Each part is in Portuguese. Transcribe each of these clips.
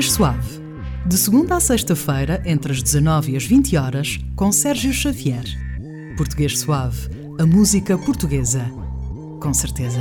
Português Suave. De segunda à sexta-feira, entre as 19 e as 20 horas, com Sérgio Xavier. Português Suave, a música portuguesa. Com certeza.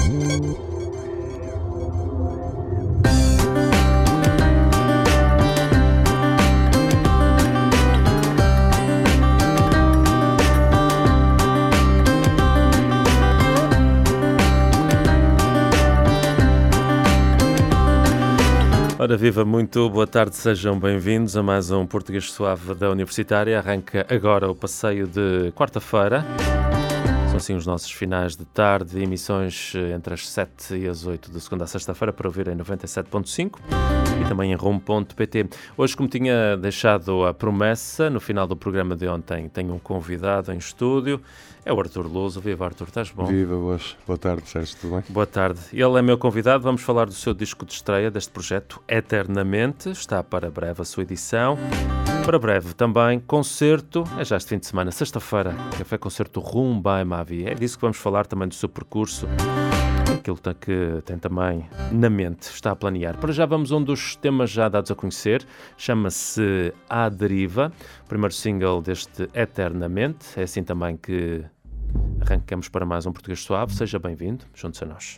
Ora viva, muito boa tarde, sejam bem-vindos a mais um Português Suave da Universitária. Arranca agora o passeio de quarta-feira. São assim os nossos finais de tarde, emissões entre as 7 e as 8 de segunda a sexta-feira para ouvir em 97.5 e também em rumo.pt. Hoje, como tinha deixado a promessa, no final do programa de ontem tenho um convidado em estúdio, é o Artur Lousa. Viva, Artur, estás bom? Viva, boa tarde, Sérgio, tudo bem? Boa tarde. Ele é meu convidado, vamos falar do seu disco de estreia deste projeto, Eternamente. Está para breve a sua edição. Para breve também, concerto, é já este fim de semana, sexta-feira, café-concerto Rum by Mavi. É disso que vamos falar, também do seu percurso, aquilo que tem também na mente, está a planear. Para já vamos a um dos temas já dados a conhecer, chama-se À Deriva, primeiro single deste Eternamente. É assim também que arrancamos para mais um Português Suave. Seja bem-vindo, junte-se a nós.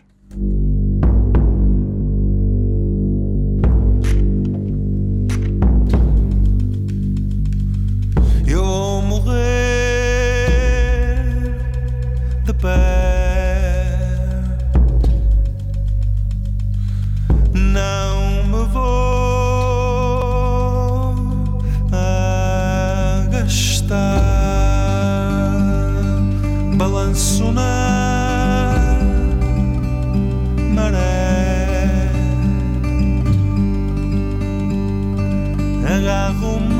Eu vou morrer de pé, não me vou agastar, balanço na maré, agarro-me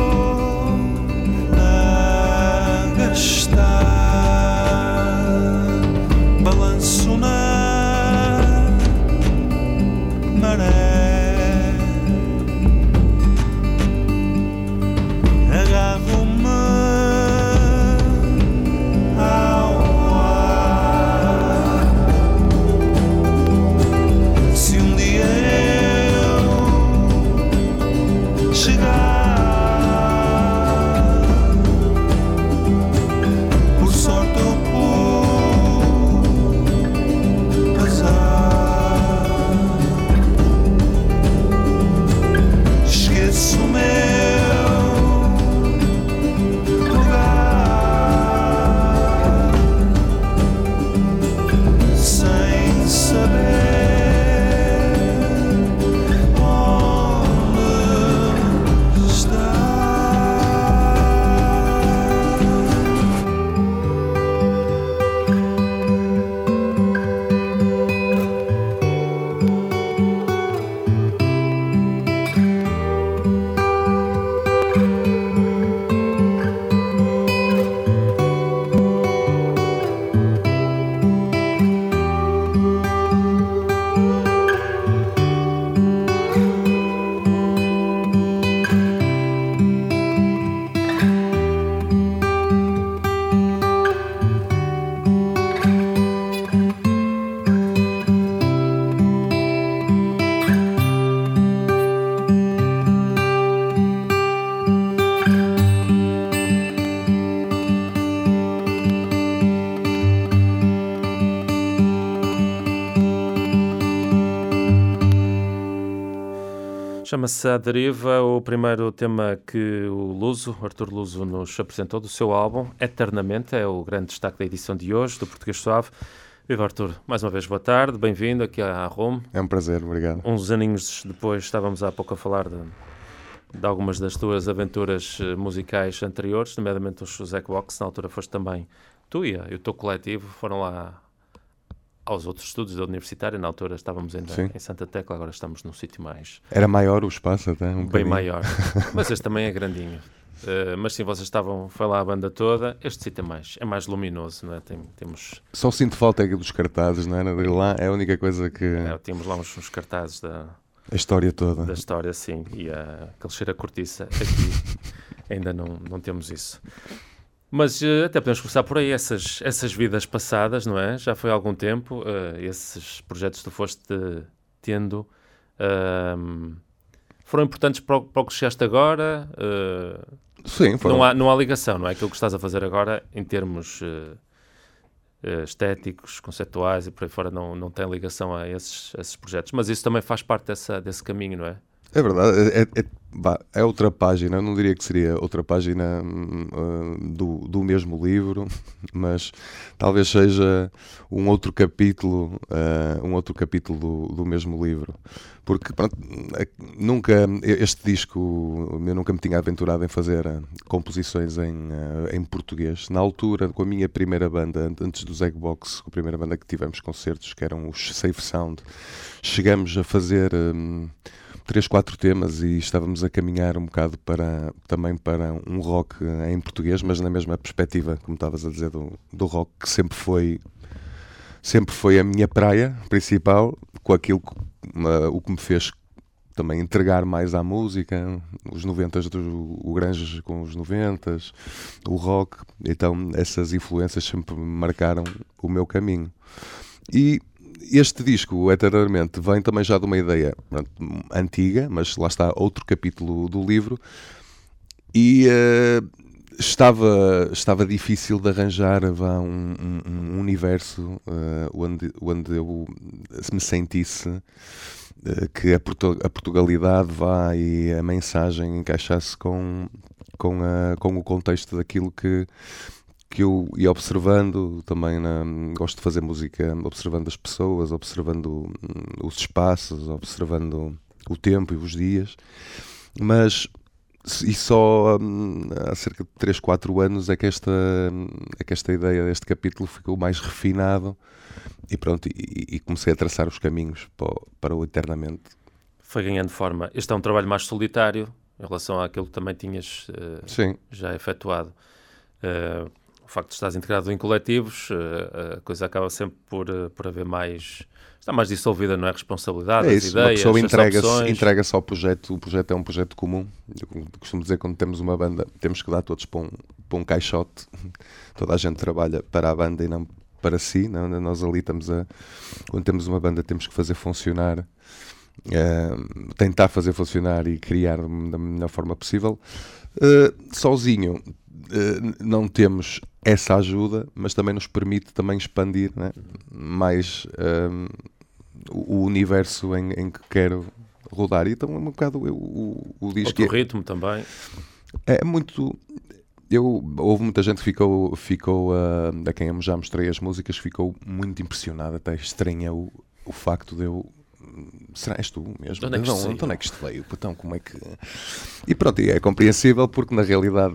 estar Chama-se A Deriva, o primeiro tema que o Artur Luso, nos apresentou do seu álbum, Eternamente, é o grande destaque da edição de hoje, do Português Suave. Viva Artur, mais uma vez boa tarde, bem-vindo aqui à Rome. É um prazer, obrigado. Uns aninhos depois, estávamos há pouco a falar de algumas das tuas aventuras musicais anteriores, nomeadamente os Jackbox. Na altura foste também tu e o teu coletivo, foram lá aos outros estudos da universitária. Na altura estávamos ainda em Santa Tecla, agora estamos num sítio mais... Era maior o espaço até, um bem bocadinho. maior, mas este também é grandinho. Mas sim, vocês estavam, foi lá a banda toda. Este sítio é mais luminoso, não é? Temos... Só sinto falta aqui dos cartazes, não é? De lá é a única coisa que... tínhamos lá uns cartazes a história toda. Da história, sim, e aquele cheiro a cortiça. Aqui ainda não temos isso. Mas até podemos começar por aí, essas vidas passadas, não é? Já foi há algum tempo, esses projetos que tu foste tendo foram importantes para o que chegaste agora? Sim, foram. Não há ligação, não é? Aquilo que estás a fazer agora, em termos estéticos, conceituais e por aí fora, não tem ligação a esses projetos. Mas isso também faz parte desse caminho, não é? É verdade, é outra página, eu não diria que seria outra página do mesmo livro, mas talvez seja um outro capítulo do mesmo livro, porque pronto, este disco eu nunca me tinha aventurado em fazer composições em português. Na altura, com a minha primeira banda, antes do Jackbox, com a primeira banda que tivemos concertos, que eram os Safe Sound, chegamos a fazer 3-4 temas e estávamos a caminhar um bocado também para um rock em português, mas na mesma perspectiva, como estavas a dizer, do rock, que sempre foi a minha praia principal, com aquilo o que me fez também entregar mais à música, os 90s, o grunge com os 90s, o rock. Então essas influências sempre marcaram o meu caminho. E este disco, Eternamente, vem também já de uma ideia antiga, mas lá está outro capítulo do livro, e estava difícil de arranjar um universo onde eu me sentisse que a Portugalidade e a mensagem encaixasse com o contexto daquilo que eu ia observando também. Gosto de fazer música observando as pessoas, observando os espaços, observando o tempo e os dias, mas só há cerca de 3-4 anos é que esta ideia deste capítulo ficou mais refinado e pronto, e comecei a traçar os caminhos para o Eternamente. Foi ganhando forma. Este é um trabalho mais solitário em relação àquilo que também tinhas já efetuado. O facto de estás integrado em coletivos, a coisa acaba sempre por haver mais... Está mais dissolvida, não é? Responsabilidade, as ideias, uma pessoa as entrega-se ao projeto. O projeto é um projeto comum. Eu costumo dizer que quando temos uma banda, temos que dar todos para um caixote. Toda a gente trabalha para a banda e não para si. Não? Nós ali quando temos uma banda, temos que fazer funcionar, tentar fazer funcionar e criar da melhor forma possível. Sozinho não temos essa ajuda, mas também nos permite também expandir, né, mais o universo em que quero rodar. E então é um bocado o disco. Outro ritmo também. É muito... Houve muita gente que ficou a quem já mostrei as músicas, ficou muito impressionada, até estranha o facto de eu... Será és tu mesmo? Onde é que isto veio? Então, como é que... E pronto, é compreensível porque na realidade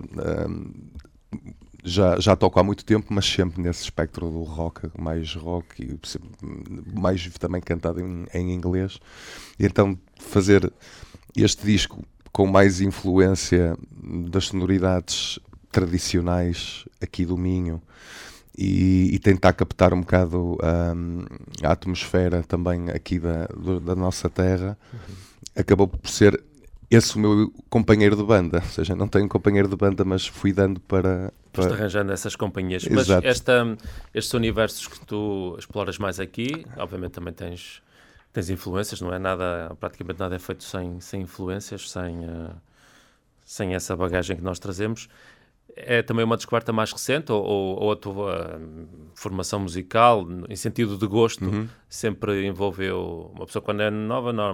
já toco há muito tempo, mas sempre nesse espectro do rock e mais também cantado em inglês. E então fazer este disco com mais influência das sonoridades tradicionais aqui do Minho e tentar captar um bocado a atmosfera também aqui da nossa terra, acabou por ser esse o meu companheiro de banda. Ou seja, não tenho companheiro de banda, mas fui dando para... Foste arranjando essas companhias. Exato. Mas estes universos que tu exploras mais aqui, obviamente também tens influências, não é? Praticamente nada é feito sem influências, sem essa bagagem que nós trazemos. É também uma descoberta mais recente ou a tua formação musical, em sentido de gosto, sempre envolveu... Uma pessoa quando é nova, normalmente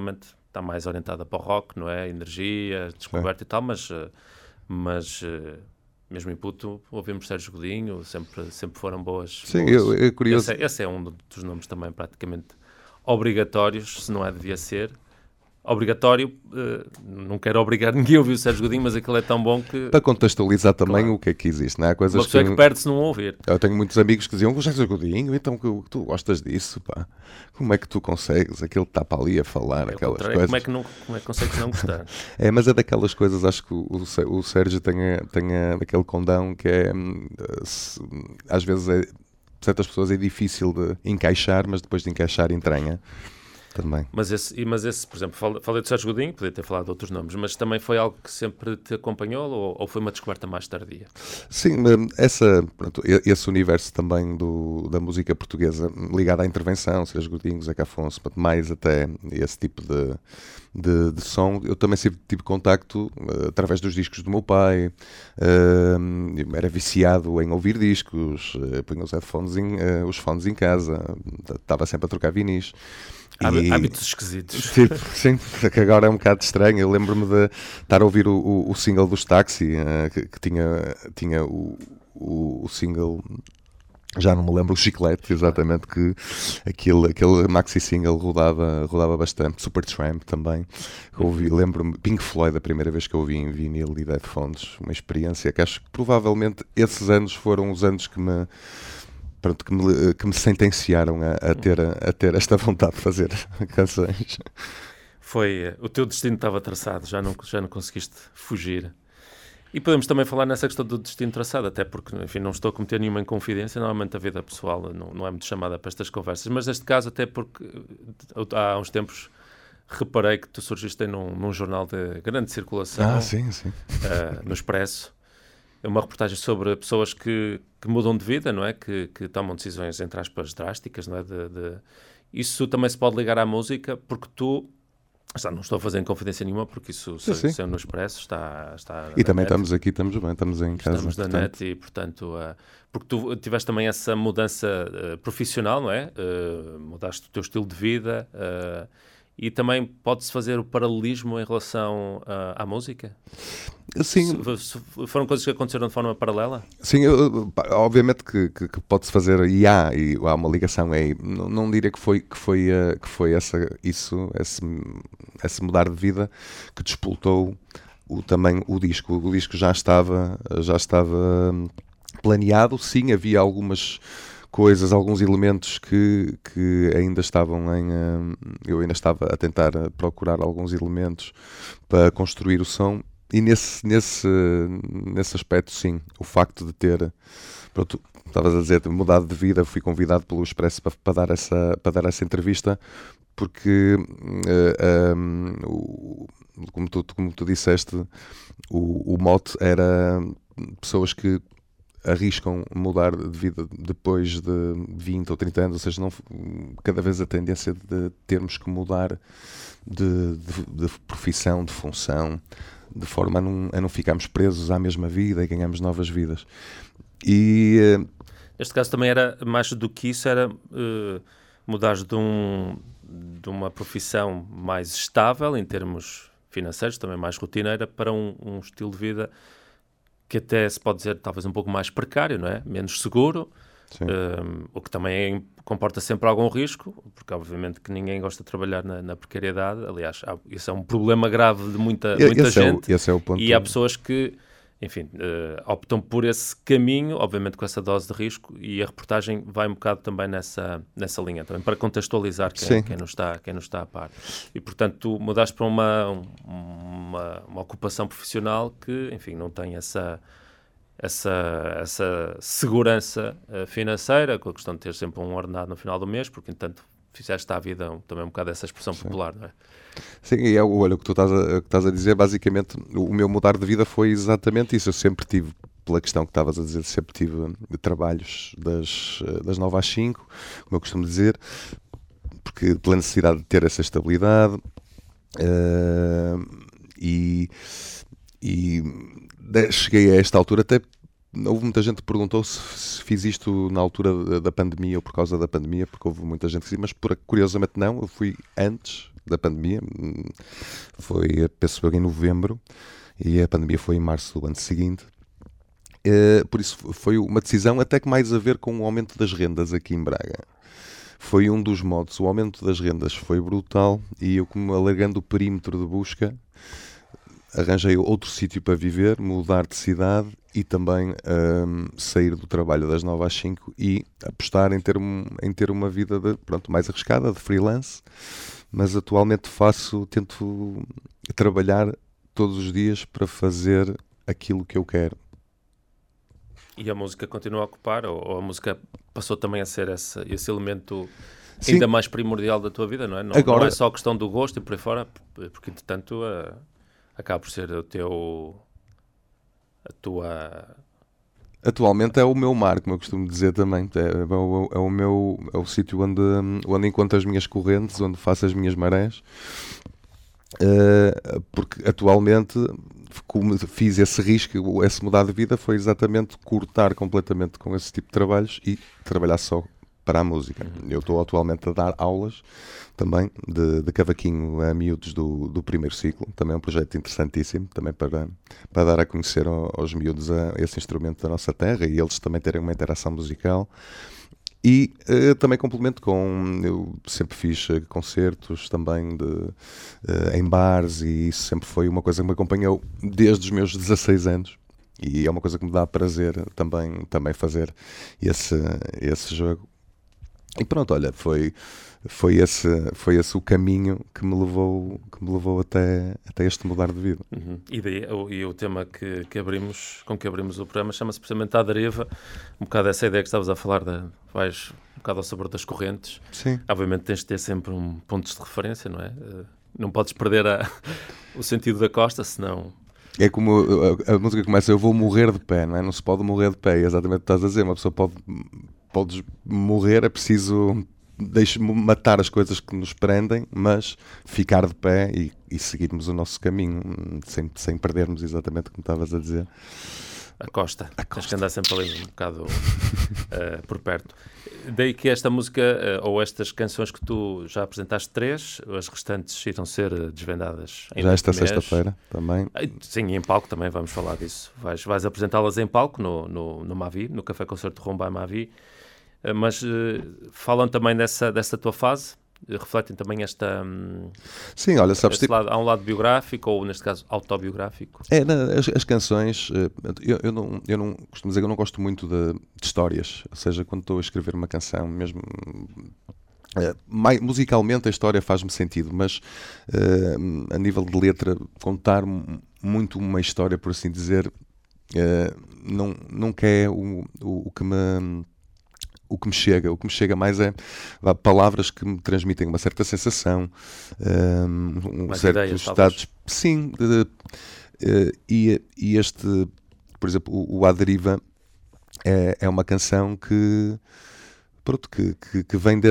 está mais orientada para o rock, não é? Energia, descoberta e tal, mas mesmo em Puto ouvimos Sérgio Godinho, sempre foram boas. Sim, boas. é curioso. Esse é um dos nomes também praticamente obrigatórios, se não é, devia ser. Obrigatório, não quero obrigar ninguém a ouvir o Sérgio Godinho, mas aquilo é tão bom que... Para contextualizar também Claro. o que é que existe, não é? Há coisas Uma pessoa que perde-se não ouvir. Eu tenho muitos amigos que diziam, o Sérgio Godinho, então tu gostas disso, pá? Como é que tu consegues? Aquele que está para ali a falar, aquelas coisas. Como é que consegues não gostar? Mas é daquelas coisas, acho que o Sérgio tem aquele condão que é, às vezes, certas pessoas é difícil de encaixar, mas depois de encaixar entranha também. Mas esse, por exemplo, falei do Sérgio Godinho, podia ter falado de outros nomes, mas também foi algo que sempre te acompanhou ou foi uma descoberta mais tardia? Sim, esse universo também da música portuguesa ligado à intervenção, Sérgio Godinho, Zeca Afonso, mais até esse tipo de som, eu também sempre tive contacto através dos discos do meu pai. Era viciado em ouvir discos, punha os fones em casa, estava sempre a trocar vinis. Hábitos esquisitos. Tipo, sim, que agora é um bocado estranho. Eu lembro-me de estar a ouvir o single dos Táxi, que tinha o single, já não me lembro, o Chiclete, exatamente, que aquele maxi single rodava bastante. Supertramp também. Lembro-me, Pink Floyd, a primeira vez que eu ouvi em vinil e de headphones, uma experiência que acho que provavelmente esses anos foram os anos que me sentenciaram a ter esta vontade de fazer canções. O teu destino estava traçado, já não conseguiste fugir. E podemos também falar nessa questão do destino traçado, até porque, enfim, não estou a cometer nenhuma inconfidência, normalmente a vida pessoal não é muito chamada para estas conversas, mas neste caso até porque há uns tempos reparei que tu surgiste num jornal de grande circulação, Sim. No Expresso. É uma reportagem sobre pessoas que mudam de vida, não é? Que tomam decisões, entre aspas, drásticas, não é? Isso também se pode ligar à música, porque tu... não estou a fazer confidência nenhuma, porque isso saiu no Expresso, está e também net. Estamos aqui, estamos bem, estamos em casa. Estamos na net e, portanto... porque tu tiveste também essa mudança profissional, não é? Mudaste o teu estilo de vida... E também pode-se fazer o paralelismo em relação à música? Sim. Foram coisas que aconteceram de forma paralela? Sim, obviamente que pode-se fazer, e há uma ligação aí. Não diria que foi esse mudar de vida que despoltou também o disco. O disco já estava planeado, sim, havia algumas coisas, alguns elementos que ainda estavam eu ainda estava a tentar procurar alguns elementos para construir o som, e nesse aspecto, sim, o facto de ter, pronto, estavas a dizer, mudado de vida, fui convidado pelo Expresso para dar essa entrevista, porque como tu disseste, o mote era pessoas que arriscam mudar de vida depois de 20 ou 30 anos, ou seja, cada vez a tendência de termos que mudar de profissão, de função, de forma a não ficarmos presos à mesma vida e ganharmos novas vidas. E neste caso também era, mais do que isso, era mudares de uma profissão mais estável em termos financeiros, também mais rotineira, para um estilo de vida que até se pode dizer talvez um pouco mais precário, não é? Menos seguro, o que também comporta sempre algum risco, porque obviamente que ninguém gosta de trabalhar na precariedade. Aliás, isso é um problema grave de muita gente. Esse é o ponto. E há pessoas que, enfim, optam por esse caminho, obviamente com essa dose de risco, e a reportagem vai um bocado também nessa linha, também para contextualizar quem não está a par. E, portanto, tu mudaste para uma ocupação profissional que, enfim, não tem essa segurança financeira, com a questão de ter sempre um ordenado no final do mês, porque, entanto, fizeste à vida também um bocado essa expressão popular, não é? Sim, e olha, o que tu estás a dizer, basicamente, o meu mudar de vida foi exatamente isso. Eu sempre tive, pela questão que estavas a dizer, sempre tive trabalhos das 9 às 5, como eu costumo dizer, porque pela necessidade de ter essa estabilidade, cheguei a esta altura, até houve muita gente que perguntou se fiz isto na altura da pandemia ou por causa da pandemia, porque houve muita gente que dizia, mas curiosamente não, eu fui antes da pandemia. Foi, penso eu, em novembro, e a pandemia foi em março do ano seguinte. Por isso foi uma decisão até que mais a ver com o aumento das rendas aqui em Braga. Foi um dos modos. O aumento das rendas foi brutal e eu, como alargando o perímetro de busca, arranjei outro sítio para viver, mudar de cidade e também sair do trabalho das 9 às 5 e apostar em ter uma vida mais arriscada, de freelance. Mas atualmente tento trabalhar todos os dias para fazer aquilo que eu quero. E a música continua a ocupar, ou a música passou também a ser esse elemento Sim. ainda mais primordial da tua vida, não é? Não Agora, não é só a questão do gosto e por aí fora, porque entretanto acaba por ser a tua... Atualmente é o meu mar, como eu costumo dizer também. É o sítio onde encontro as minhas correntes, onde faço as minhas marés. Porque atualmente, como fiz esse risco, esse mudar de vida, foi exatamente cortar completamente com esse tipo de trabalhos e trabalhar só para a música. Eu estou atualmente a dar aulas também de cavaquinho a miúdos do primeiro ciclo. Também é um projeto interessantíssimo, também para dar a conhecer aos miúdos esse instrumento da nossa terra e eles também terem uma interação musical. E também complemento eu sempre fiz concertos também em bares e isso sempre foi uma coisa que me acompanhou desde os meus 16 anos e é uma coisa que me dá prazer também fazer esse jogo. E pronto, olha, foi esse o caminho que me levou até este mudar de vida. E o tema com que abrimos o programa chama-se precisamente A Deriva, um bocado essa ideia que estavas a falar, vais um bocado ao sabor das correntes. Sim. Obviamente tens de ter sempre pontos de referência, não é? Não podes perder o sentido da costa, senão... É como a música começa, eu vou morrer de pé, não é? Não se pode morrer de pé, é exatamente o que estás a dizer, uma pessoa podes morrer, é preciso matar as coisas que nos prendem, mas ficar de pé e seguirmos o nosso caminho, sem perdermos exatamente como estavas a dizer. A costa. Tens que andar sempre ali um bocado por perto. Daí que esta música, ou estas canções que tu já apresentaste 3, as restantes irão ser desvendadas já esta sexta-feira também. Sim, e em palco também vamos falar disso. Vais apresentá-las em palco no Mavi, no Café Concerto Rumba Mavi. Mas falam também dessa tua fase, refletem também esta... Sim, olha, sabes... Há um lado biográfico, ou neste caso autobiográfico? As canções, eu não costumo dizer que eu não gosto muito de histórias, ou seja, quando estou a escrever uma canção, mesmo... musicalmente a história faz-me sentido, mas a nível de letra, contar muito uma história, por assim dizer, nunca é o que me chega. O que me chega mais é palavras que me transmitem uma certa sensação, certos estados. Sim, e este, por exemplo, o À Deriva é uma canção que vem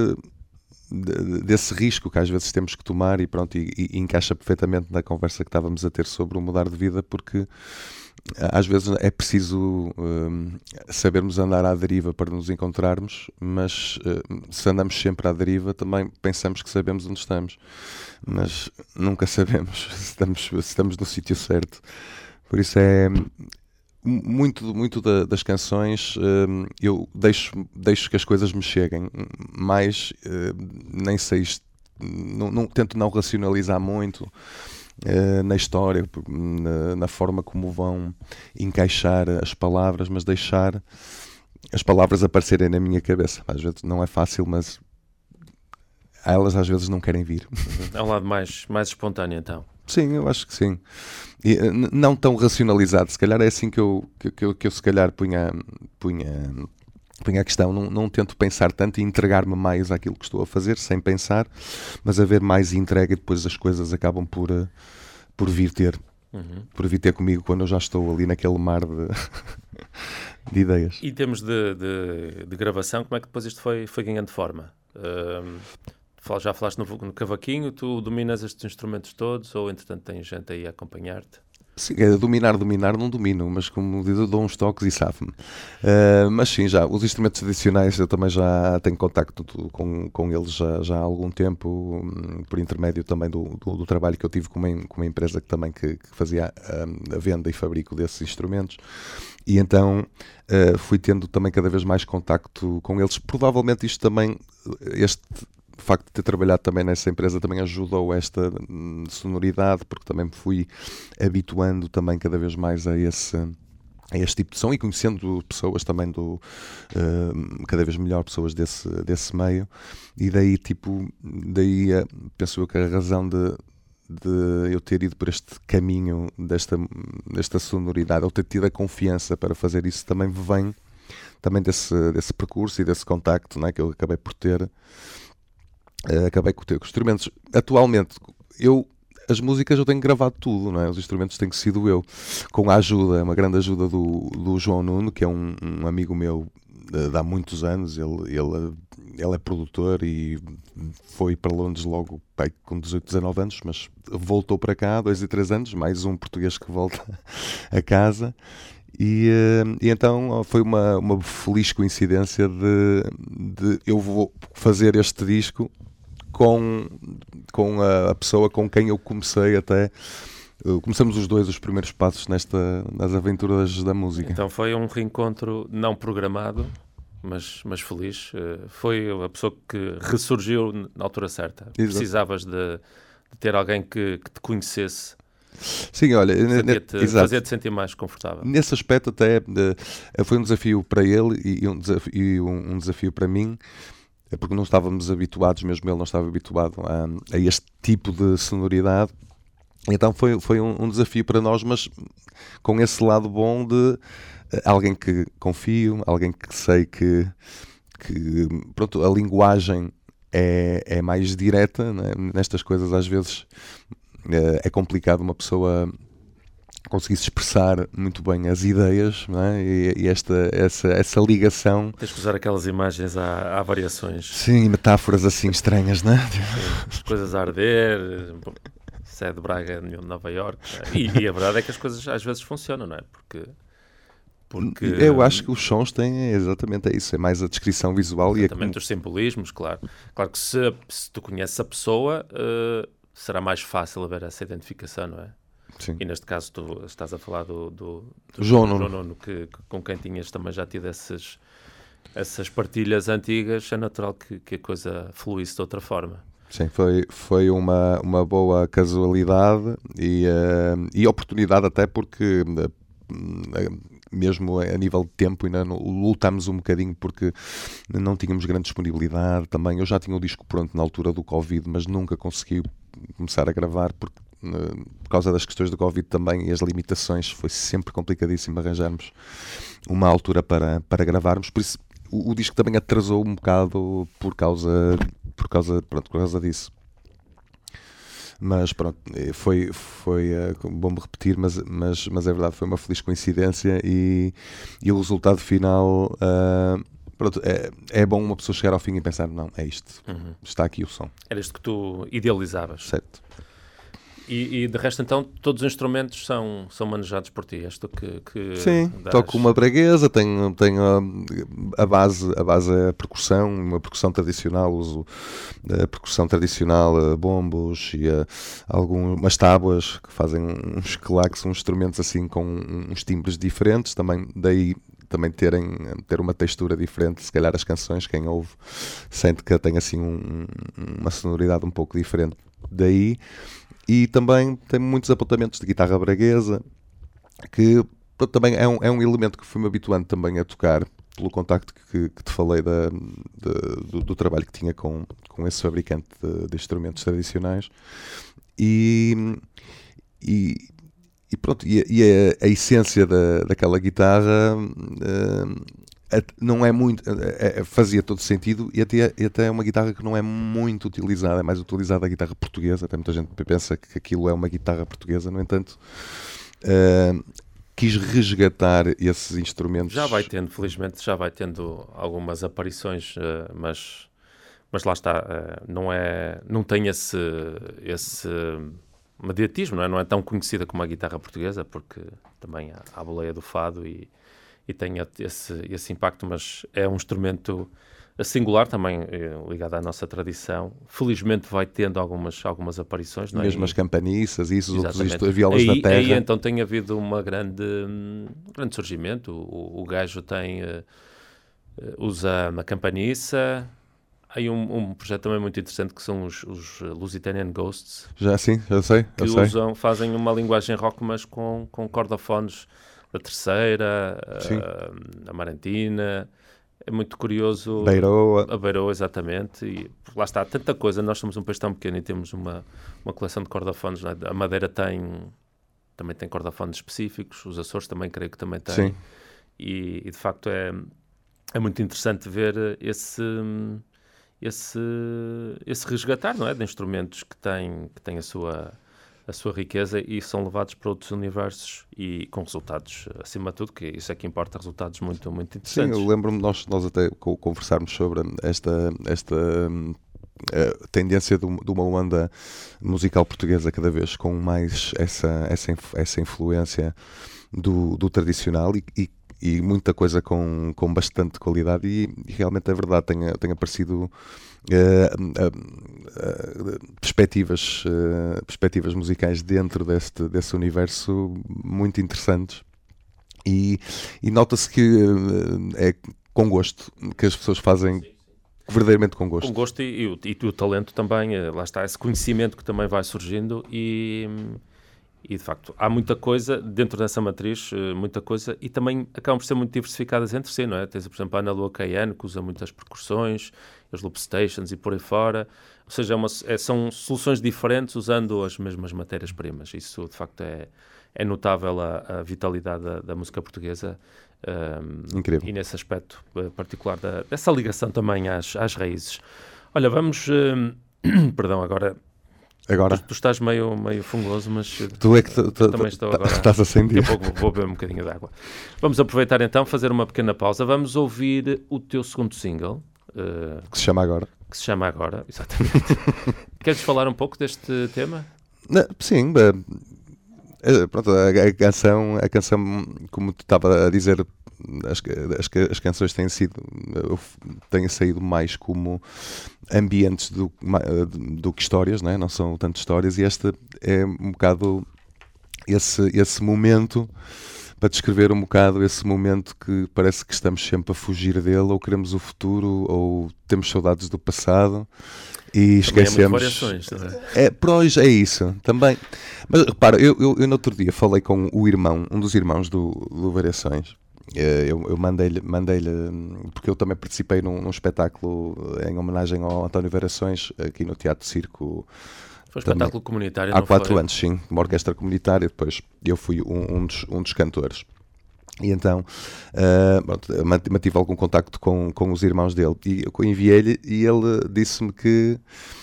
desse risco que às vezes temos que tomar e encaixa perfeitamente na conversa que estávamos a ter sobre o mudar de vida, porque às vezes é preciso sabermos andar à deriva para nos encontrarmos, mas se andamos sempre à deriva também pensamos que sabemos onde estamos, mas nunca sabemos se estamos no sítio certo. Por isso é muito das canções, eu deixo que as coisas me cheguem, mas nem sei, tento não racionalizar muito na história, na forma como vão encaixar as palavras, mas deixar as palavras aparecerem na minha cabeça. Às vezes não é fácil, mas elas às vezes não querem vir. É um lado mais espontâneo, então. Sim, eu acho que sim. E, não tão racionalizado, se calhar é assim que eu se calhar punha a questão, não tento pensar tanto e entregar-me mais àquilo que estou a fazer, sem pensar, mas haver mais entrega e depois as coisas acabam por vir ter. Por vir ter comigo quando eu já estou ali naquele mar de ideias. E em termos de gravação, como é que depois isto foi ganhando forma? Já falaste no cavaquinho, tu dominas estes instrumentos todos ou entretanto tens gente aí a acompanhar-te? Sim, dominar não domino, mas como diz, eu dou uns toques e safo-me. Mas sim, já, os instrumentos tradicionais eu também já tenho contacto com eles já há algum tempo, por intermédio também do trabalho que eu tive com uma empresa que fazia a venda e fabrico desses instrumentos. E então fui tendo também cada vez mais contacto com eles. Provavelmente isto também, este facto de ter trabalhado também nessa empresa também ajudou esta sonoridade, porque também me fui habituando também cada vez mais a este tipo de som e conhecendo pessoas também cada vez melhor pessoas desse meio, e daí penso eu que a razão de eu ter ido por este caminho desta sonoridade, ou ter tido a confiança para fazer isso, também vem também desse percurso e desse contacto, não é, que eu acabei por ter. Acabei com os instrumentos. Atualmente, as músicas eu tenho gravado tudo, não é? Os instrumentos tenho sido eu, com uma grande ajuda do João Nuno, que é um amigo meu de há muitos anos. Ele é produtor e foi para Londres logo com 18, 19 anos, mas voltou para cá há 2 e 3 anos, mais um português que volta a casa. E então foi uma feliz coincidência de eu vou fazer este disco com a pessoa com quem eu comecei começamos os dois os primeiros passos nas aventuras da música. Então foi um reencontro não programado, mas feliz. Foi a pessoa que ressurgiu na altura certa. Exato. Precisavas de ter alguém que te conhecesse. Sim, olha, fazer-te sentir mais confortável. Nesse aspecto até foi um desafio para ele e um desafio para mim, porque não estávamos habituados, mesmo ele não estava habituado a este tipo de sonoridade. Então foi um desafio para nós, mas com esse lado bom de alguém que confio, alguém que sei que pronto, a linguagem é mais direta, né? Nestas coisas às vezes é complicado uma pessoa conseguir se expressar muito bem as ideias, não é? E essa ligação. Tens que usar aquelas imagens, há variações. Sim, metáforas assim estranhas, não é? As coisas a arder, se é de Braga, Nova Iorque. E a verdade é que as coisas às vezes funcionam, não é? Porque eu acho que os sons têm exatamente isso, é mais a descrição visual. Exatamente, os simbolismos, claro. Claro que se tu conheces a pessoa, será mais fácil haver essa identificação, não é? Sim. E neste caso tu estás a falar do João Nuno, com quem tinhas também já tido essas partilhas antigas. É natural que a coisa fluísse de outra forma. Sim, foi uma boa casualidade e oportunidade, até porque mesmo a nível de tempo ainda lutámos um bocadinho porque não tínhamos grande disponibilidade também. Eu já tinha o disco pronto na altura do Covid, mas nunca consegui começar a gravar por causa das questões do Covid também e as limitações. Foi sempre complicadíssimo arranjarmos uma altura para gravarmos, por isso o disco também atrasou um bocado por causa disso. Mas pronto, foi bom-me repetir, mas é verdade, foi uma feliz coincidência e o resultado final, pronto, é bom uma pessoa chegar ao fim e pensar, não, é isto, está aqui o som. Era isto que tu idealizavas. Certo. E de resto, então, todos os instrumentos são manejados por ti? És tu que sim, das... toco uma braguesa, tenho a base é a percussão, uma percussão tradicional, uso a percussão tradicional, bombos e algumas tábuas que fazem uns claques, uns instrumentos assim com uns timbres diferentes, também daí também ter uma textura diferente. Se calhar as canções, quem ouve sente que tem assim uma sonoridade um pouco diferente daí. E também tem muitos apontamentos de guitarra braguesa, que também é um elemento que fui-me habituando também a tocar, pelo contacto que te falei do trabalho que tinha com esse fabricante de instrumentos tradicionais. E pronto, a essência daquela guitarra não é muito, fazia todo sentido, e até é uma guitarra que não é muito utilizada, é mais utilizada a guitarra portuguesa. Até muita gente pensa que aquilo é uma guitarra portuguesa, no entanto quis resgatar esses instrumentos. Felizmente já vai tendo algumas aparições, mas lá está, não tem mediatismo, não é tão conhecida como a guitarra portuguesa, porque também há a boleia do fado e tem esse impacto, mas é um instrumento singular também, ligado à nossa tradição. Felizmente vai tendo algumas aparições. Não é? Mesmo as campaniças e isso, Exatamente. as violas da terra. Aí então tem havido um grande surgimento. O gajo usa a campaniça. Há aí um projeto também muito interessante que são os Lusitanian Ghosts. Já sei. Fazem uma linguagem rock, mas com cordofones da terceira, a Marantina. É muito curioso. Beiroa. A Beiroa, exatamente. E lá está, tanta coisa. Nós somos um país tão pequeno e temos uma coleção de cordofones. Não é? A Madeira também tem cordofones específicos. Os Açores também, creio que também têm. Sim. E de facto é muito interessante ver esse resgatar, não é? De instrumentos que têm a sua riqueza e são levados para outros universos e com resultados, acima de tudo, que isso é que importa, resultados muito, muito interessantes. Sim, eu lembro-me nós até conversarmos sobre esta tendência de uma onda musical portuguesa cada vez com mais essa influência do tradicional e muita coisa com bastante qualidade e realmente é verdade, tem aparecido perspectivas musicais dentro desse universo muito interessantes e nota-se que é com gosto que as pessoas fazem. Verdadeiramente com gosto. Com gosto e o talento também, lá está, esse conhecimento que também vai surgindo e de facto há muita coisa dentro dessa matriz, muita coisa, e também acabam por ser muito diversificadas entre si, não é? Tens, por exemplo, a Ana Lua Caiano, que usa muitas percussões, as loop stations e por aí fora, ou seja, são soluções diferentes usando as mesmas matérias-primas. Isso de facto é notável a vitalidade da música portuguesa. Incrível. E nesse aspecto particular dessa ligação também às raízes. Olha, vamos... perdão, agora tu estás meio fungoso, mas tu é que também estou agora. Estás a sentir. Daqui a pouco vou beber um bocadinho de água. Vamos aproveitar então, fazer uma pequena pausa. Vamos ouvir o teu segundo single. Que se chama Agora. Exatamente. Queres falar um pouco deste tema? Sim, pronto, a canção, como tu estava a dizer, as canções têm saído mais como ambientes do que histórias, não são tanto histórias, e esta é um bocado esse momento, para descrever um bocado esse momento que parece que estamos sempre a fugir dele, ou queremos o futuro, ou temos saudades do passado. E esquecemos. Variações, Pois é isso também. Mas repara, eu no outro dia falei com um dos irmãos do Variações. Eu mandei-lhe, porque eu também participei num espetáculo em homenagem ao António Variações aqui no Teatro Circo. Foi um espetáculo comunitário, há 4 anos, sim, uma orquestra comunitária. Depois eu fui um dos cantores. E então mantive algum contacto com os irmãos dele e eu enviei-lhe e ele disse-me que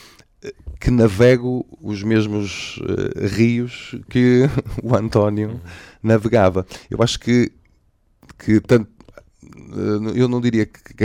navego os mesmos rios que o António navegava. Eu acho que tanto, eu não diria que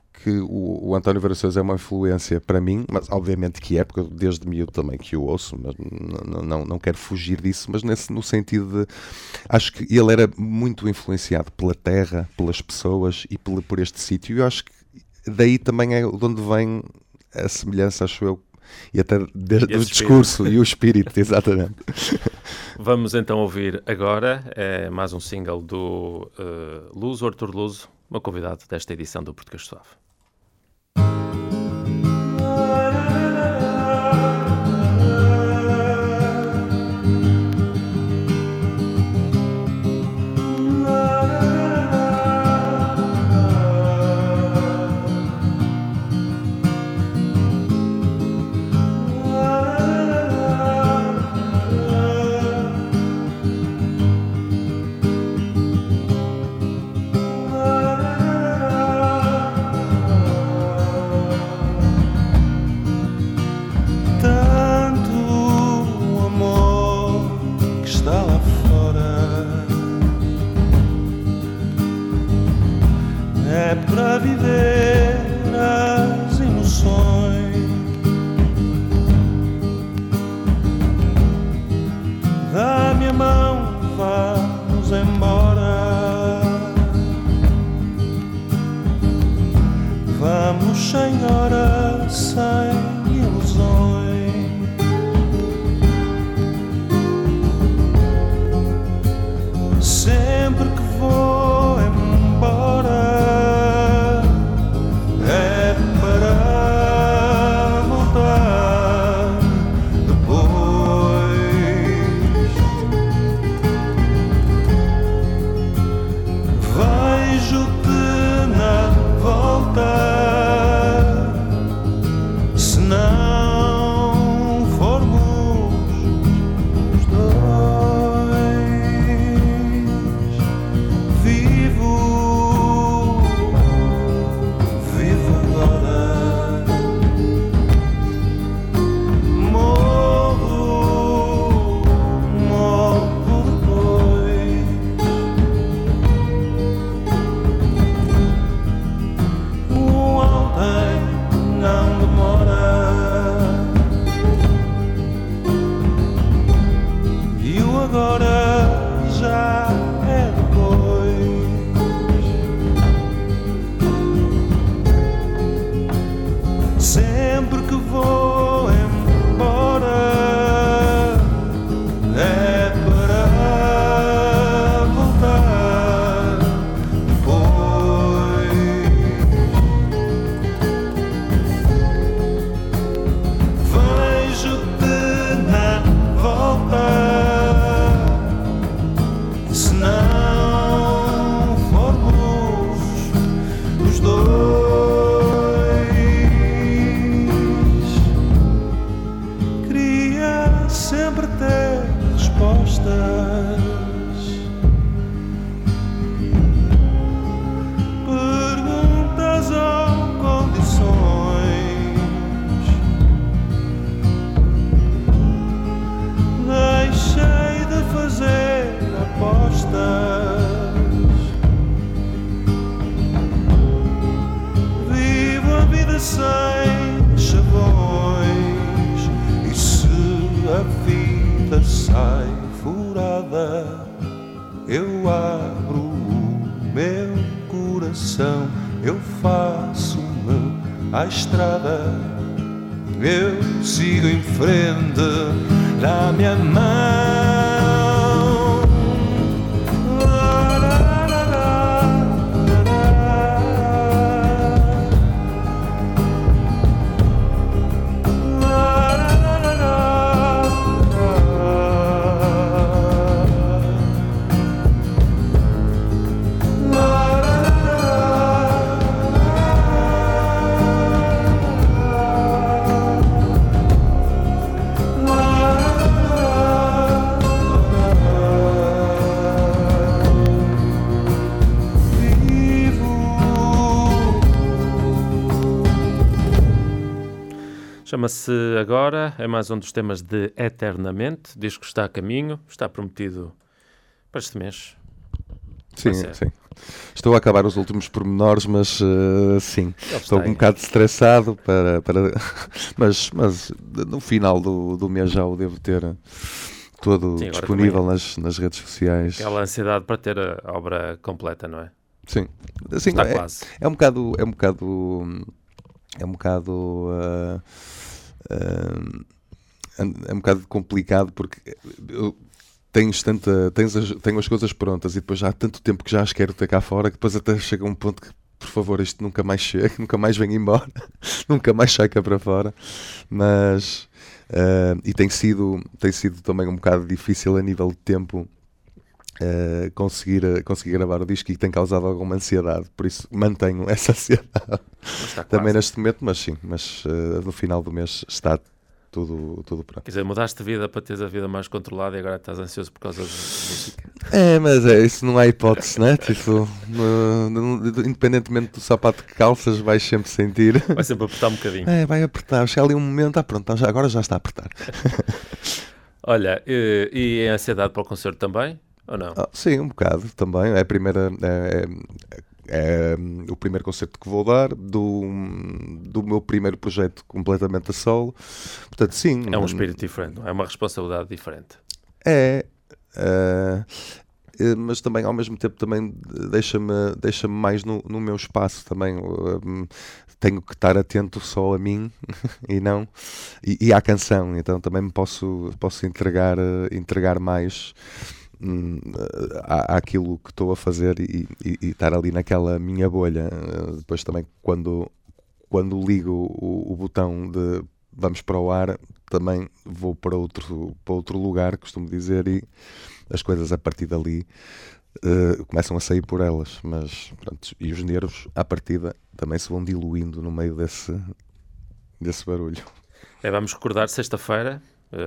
o António Variações é uma influência para mim, mas obviamente que é, porque eu desde miúdo também que o ouço, mas não quero fugir disso, mas no sentido de, acho que ele era muito influenciado pela terra, pelas pessoas e por este sítio, e eu acho que daí também é de onde vem a semelhança, acho eu, e até desde o discurso e o espírito, exatamente. Vamos então ouvir agora mais um single do Luso, Artur Luso, meu convidado desta edição do Português Suave. sempre que vou embora é para voltar depois. Vejo-te na volta, se não formos os dois. Queria sempre ter respostas, perguntas ou condições. Deixei de fazer apostas, vivo a vida sem chavões. E se a vida sai furada, eu abro o meu coração, eu faço-me à estrada, eu sigo em frente, dá-me a mão. Chama-se Agora, é mais um dos temas de Eternamente. O disco está a caminho, está prometido para este mês. Sim, sim. Estou a acabar os últimos pormenores, mas sim, estou um bocado estressado mas no final do mês já o devo ter todo disponível nas redes sociais. Aquela ansiedade para ter a obra completa, não é? Sim, assim, está quase. É um bocado complicado, porque tenho as coisas prontas e depois já há tanto tempo que já as quero ter cá fora, que depois até chega um ponto que, por favor, isto nunca mais chega, nunca mais venha embora, nunca mais sai cá para fora. Mas e tem sido também um bocado difícil a nível de tempo conseguir gravar o disco, e tem causado alguma ansiedade, por isso mantenho essa ansiedade também neste momento, mas no final do mês está tudo pronto. Quer dizer, mudaste de vida para teres a vida mais controlada e agora estás ansioso por causa da música. Mas isso não há hipótese, né? Tipo, independentemente do sapato que calças, vais sempre sentir. Vai sempre apertar um bocadinho. Vai apertar, chega ali um momento, pronto, agora já está a apertar. Olha, e a ansiedade para o concerto também? Ou não? Sim, um bocado também. É o primeiro concerto que vou dar do meu primeiro projeto completamente a solo. Portanto, sim. É um espírito diferente, não é? É uma responsabilidade diferente. Mas também, ao mesmo tempo, também deixa-me mais no meu espaço também. Tenho que estar atento só a mim e à canção. Então também me posso entregar mais àquilo que estou a fazer e estar ali naquela minha bolha. Depois também quando ligo o botão de vamos para o ar, também vou para outro lugar, costumo dizer, e as coisas a partir dali começam a sair por elas. Mas pronto, e os nervos à partida também se vão diluindo no meio desse barulho. Vamos recordar, sexta-feira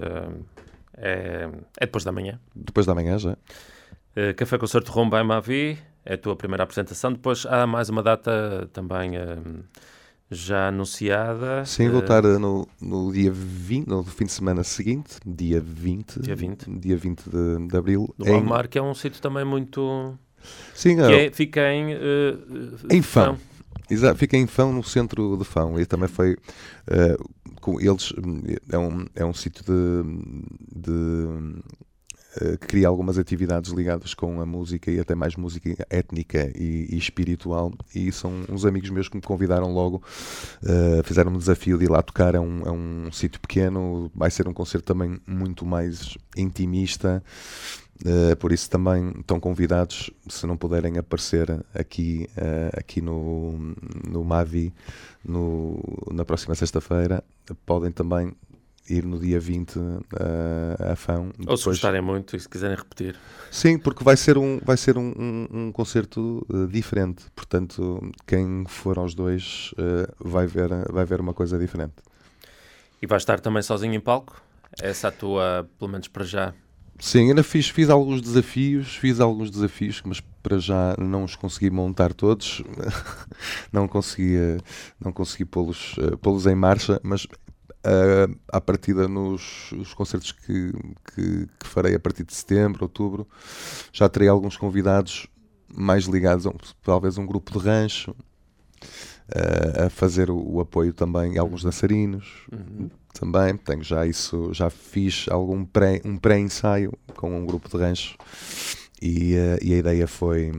é depois da manhã. Depois da manhã já. Café Concerto Rum by Mavi, é a tua primeira apresentação. Depois há mais uma data também já anunciada. Sim, vou estar no dia 20, no fim de semana seguinte, dia 20 de abril. No Almar, que é um sítio também muito... Sim, fica em Fão. Exato, fica em Fão, no centro de Fão. E também foi com eles, é um sítio que cria algumas atividades ligadas com a música e até mais música étnica e espiritual, e são uns amigos meus que me convidaram logo, fizeram um desafio de ir lá tocar a um sítio pequeno. Vai ser um concerto também muito mais intimista, por isso também estão convidados, se não puderem aparecer aqui no Mavi na próxima sexta-feira, podem também ir no dia 20 a Fão. Ou se gostarem muito e se quiserem repetir. Sim, porque vai ser um concerto diferente. Portanto, quem for aos dois vai ver uma coisa diferente. E vais estar também sozinho em palco? Essa a tua, pelo menos para já? Sim, ainda fiz alguns desafios, mas para já não os consegui montar todos. não consegui pô-los em marcha, mas à partida nos concertos que farei a partir de setembro, outubro, já terei alguns convidados mais ligados a talvez um grupo de rancho, a fazer o apoio também a alguns dançarinos. Também tenho já fiz um pré-ensaio com um grupo de rancho, e a ideia foi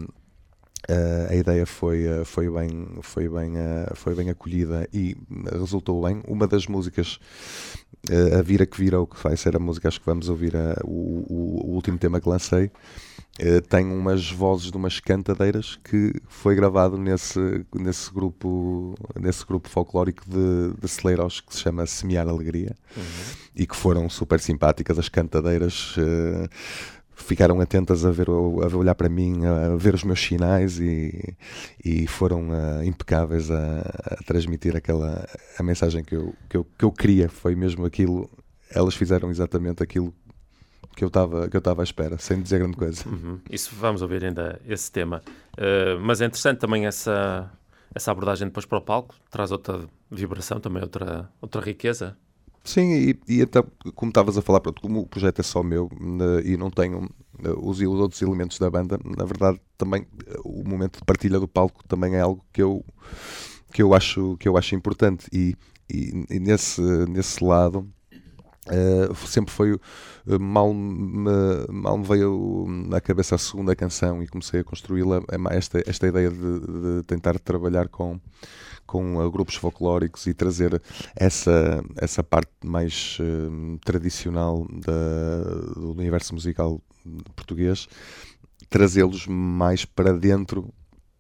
bem acolhida e resultou bem. Uma das músicas, a Vira que Virou, que vai ser a música, acho que vamos ouvir o último tema que lancei, tem umas vozes de umas cantadeiras que foi gravado nesse grupo folclórico de Celeiros, que se chama Semear Alegria, e que foram super simpáticas. As cantadeiras ficaram atentas a olhar para mim, a ver os meus sinais, e foram impecáveis a transmitir a mensagem que eu queria. Foi mesmo aquilo. Elas fizeram exatamente aquilo que eu estava à espera, sem dizer grande coisa. Isso, vamos ouvir ainda esse tema. Mas é interessante também essa abordagem depois para o palco, traz outra vibração, também outra riqueza. Sim, e até, como estavas a falar, como o projeto é só meu, e não tenho os outros elementos da banda, na verdade também o momento de partilha do palco também é algo que eu acho importante, e nesse lado sempre foi, mal me veio na cabeça a segunda canção e comecei a construí-la, esta ideia de tentar trabalhar com grupos folclóricos e trazer essa parte mais tradicional do universo musical português, trazê-los mais para dentro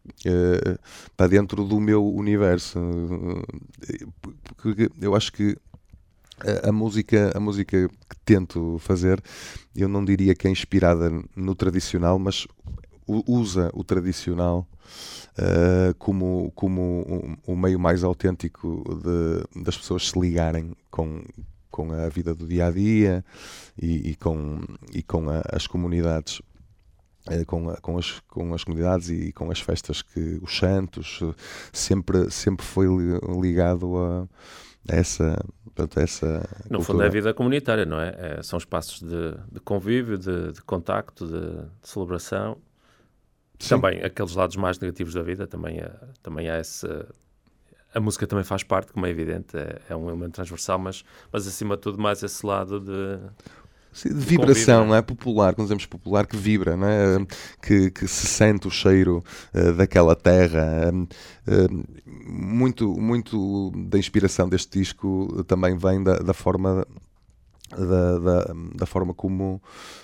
do meu universo, porque eu acho que a música que tento fazer, eu não diria que é inspirada no tradicional, mas usa o tradicional como o meio mais autêntico das pessoas se ligarem com a vida do dia-a-dia e com as comunidades. Com as comunidades e com as festas, que os santos sempre foi ligado a essa no fundo é a vida comunitária, não é? São espaços de convívio, de contacto, de celebração. Sim. Também aqueles lados mais negativos da vida, também há a música também faz parte, como é evidente, é um elemento transversal, mas acima de tudo mais esse lado de vibração, não é? Popular, quando dizemos popular, que vibra, não é? Que se sente o cheiro daquela terra. Muito da inspiração deste disco também vem da forma como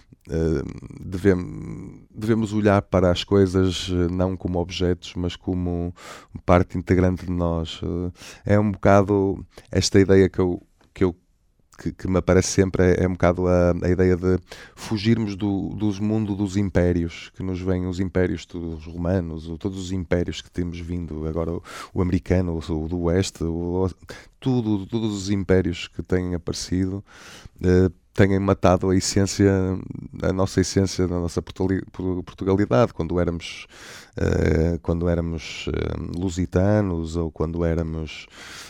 devemos olhar para as coisas, não como objetos, mas como parte integrante de nós. É um bocado esta ideia que me aparece sempre, é um bocado a ideia de fugirmos do mundo dos impérios, que nos vêm os impérios dos romanos, todos os impérios que temos vindo, agora o americano, o do oeste, todos os impérios que têm aparecido têm matado a nossa essência da nossa Portugalidade, quando éramos lusitanos, ou quando éramos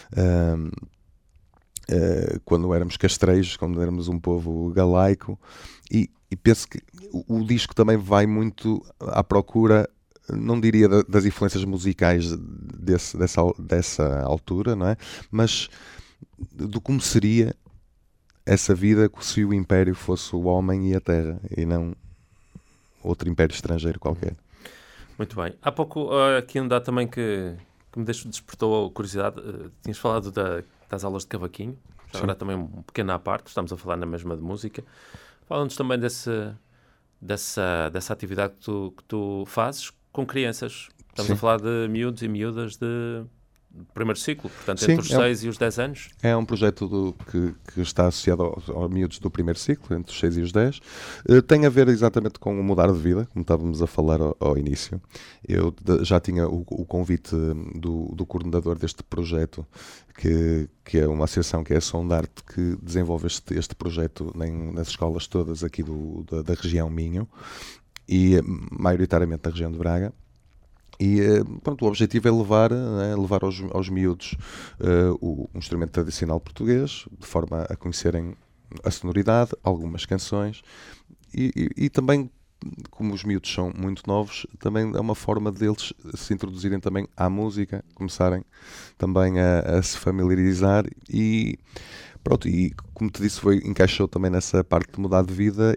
castrejos, quando éramos um povo galaico, e penso que o disco também vai muito à procura, não diria das influências musicais dessa altura, não é? Mas do como seria essa vida se o império fosse o homem e a terra, e não outro império estrangeiro qualquer. Muito bem. Há pouco, aqui um dado também que me despertou a curiosidade. Tinhas falado das aulas de cavaquinho, já agora também um pequeno à parte, estamos a falar na mesma de música. Fala-nos também dessa atividade que tu fazes com crianças. Estamos a falar de miúdos e miúdas de primeiro ciclo, portanto, entre os 6 e os 10 anos. É um projeto que está associado aos miúdos do primeiro ciclo, entre os 6 e os 10. Tem a ver exatamente com o mudar de vida, como estávamos a falar ao início. Eu já tinha o convite do coordenador deste projeto, que é uma associação, que é a Sondarte, que desenvolve este projeto nas escolas todas aqui da região Minho, e maioritariamente da região de Braga. E pronto, o objetivo é levar aos miúdos um instrumento tradicional português, de forma a conhecerem a sonoridade, algumas canções, e também, como os miúdos são muito novos, também é uma forma deles se introduzirem também à música, começarem também a se familiarizar, e pronto, e como te disse, encaixou também nessa parte de mudar de vida.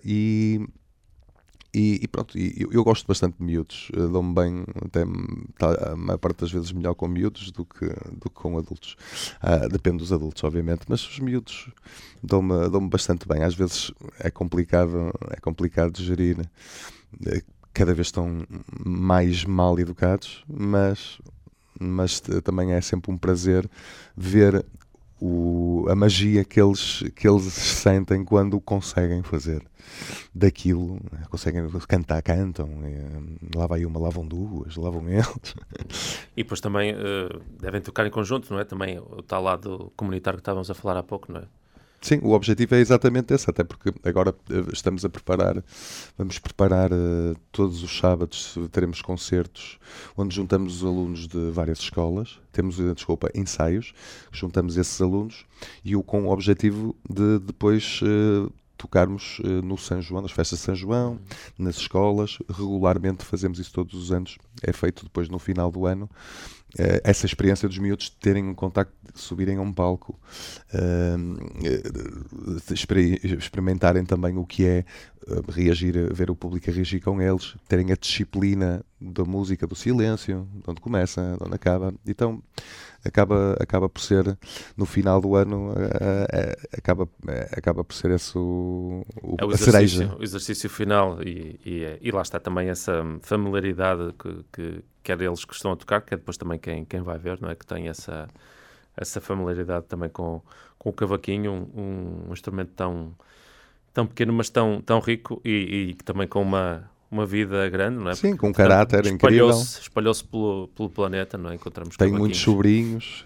E pronto, eu gosto bastante de miúdos, dou-me bem, até a maior parte das vezes melhor com miúdos do que com adultos. Depende dos adultos, obviamente, mas os miúdos dão-me bastante bem. Às vezes é complicado de gerir, cada vez estão mais mal educados, mas também é sempre um prazer ver a magia que eles sentem quando conseguem fazer daquilo, conseguem cantam, lá vai uma, lá vão duas, lá vão eles. E depois também devem tocar em conjunto, não é? Também o tal lado comunitário que estávamos a falar há pouco, não é? Sim, o objetivo é exatamente esse, até porque agora vamos preparar todos os sábados, teremos concertos onde juntamos os alunos de várias escolas, temos, ensaios, juntamos esses alunos com o objetivo de depois tocarmos no São João, nas festas de São João, nas escolas. Regularmente fazemos isso todos os anos, é feito depois no final do ano. Essa experiência dos miúdos de terem um contacto, de subirem a um palco, experimentarem também o que é reagir, ver o público a reagir com eles, terem a disciplina da música, do silêncio, de onde começa, de onde acaba. Então acaba por ser, no final do ano, acaba por ser esse a cereja. O exercício final, e lá está também essa familiaridade que quer eles que estão a tocar, quer depois também quem vai ver, não é? Que tem essa familiaridade também com o cavaquinho, um instrumento tão pequeno, mas tão rico, e também com uma vida grande, não é? Sim, com um caráter incrível. Espalhou-se pelo planeta, não é? Encontramos tem muitos sobrinhos,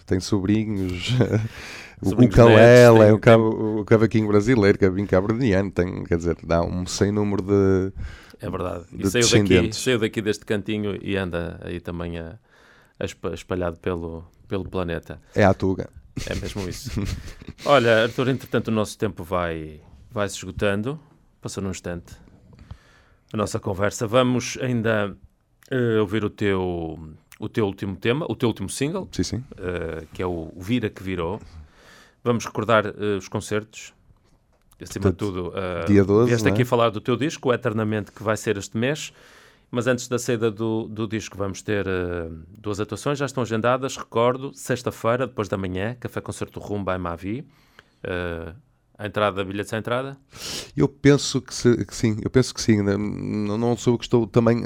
o calé, o cavaquinho brasileiro, cavaquinho cabo-verdiano, quer dizer, dá um sem número de... É verdade. E saiu daqui deste cantinho e anda aí também espalhado pelo planeta. É a Tuga. É mesmo isso. Olha, Arthur, entretanto o nosso tempo vai se esgotando. Passou num instante a nossa conversa. Vamos ainda ouvir o teu último tema, o teu último single, sim. Que é o Vira que Virou. Vamos recordar os concertos. Acima de tudo, dia 12, vieste aqui falar do teu disco, Eternamente, que vai ser este mês, mas antes da saída do disco vamos ter 2 atuações, já estão agendadas, recordo, sexta-feira, depois da manhã, Café Concerto Rumba em Mavi. A entrada, bilhetes à entrada? Eu penso que sim, não sou eu que estou também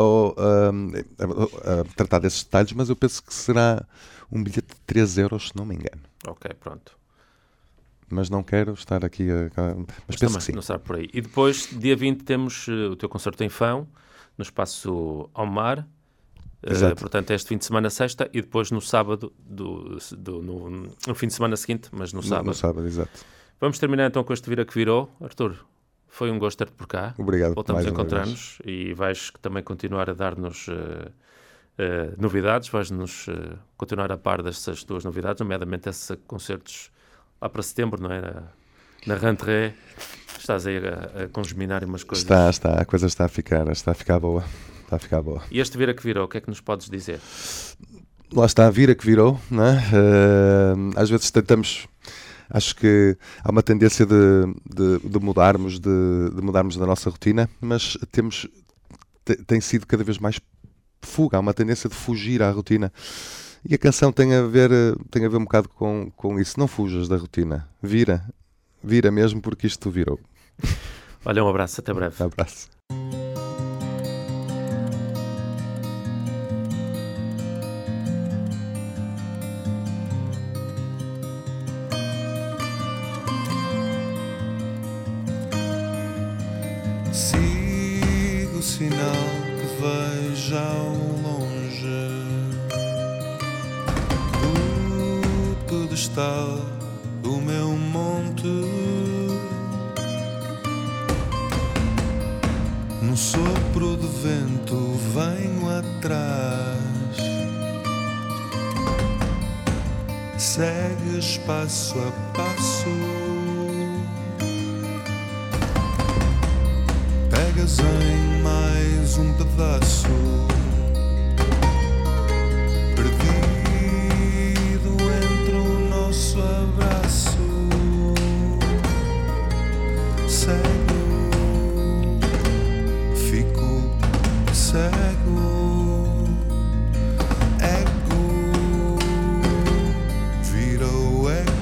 a tratar desses detalhes, mas eu penso que será um bilhete de 3 euros, se não me engano. Ok, pronto. Mas não quero estar aqui mas penso que sim. Não será por aí. E depois, dia 20, temos o teu concerto em Fão, no Espaço ao Mar. Portanto, é este fim de semana, sexta, e depois no sábado, no fim de semana seguinte, mas no sábado. No sábado, exato. Vamos terminar então com este Vira que Virou. Arthur, foi um gosto ter-te por cá. Obrigado. Voltamos a encontrar-nos e vais também continuar a dar-nos novidades, vais-nos continuar a par dessas tuas novidades, nomeadamente esses concertos lá para setembro, não é? Na rentrée, estás aí a congeminar umas coisas. Está, a coisa está a ficar boa. Está a ficar boa. E este Vira que Virou, o que é que nos podes dizer? Lá está, a Vira que Virou, não é? Às vezes tentamos Acho que há uma tendência de mudarmos da nossa rotina, mas tem sido cada vez mais fuga, há uma tendência de fugir à rotina. E a canção tem a ver um bocado com isso. Não fujas da rotina, vira mesmo, porque isto virou. Olha, um abraço, até breve. Um abraço. Sigo o sinal que vejo ao longe, o pedestal do meu monte. Num sopro de vento venho atrás, segues passo a passo, pegas em mais um pedaço, perdido entre o nosso abraço. Cego, fico cego, eco, virou eco.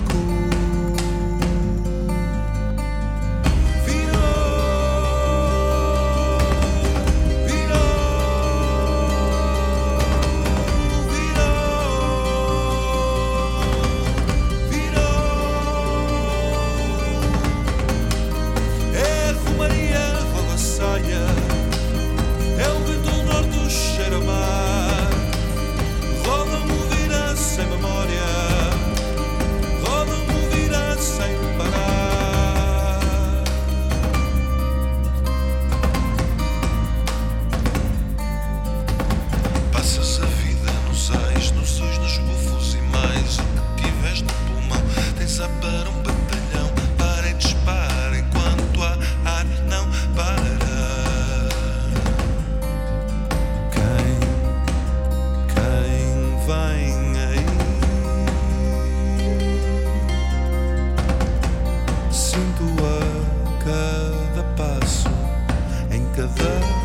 Sinto a cada passo, em cada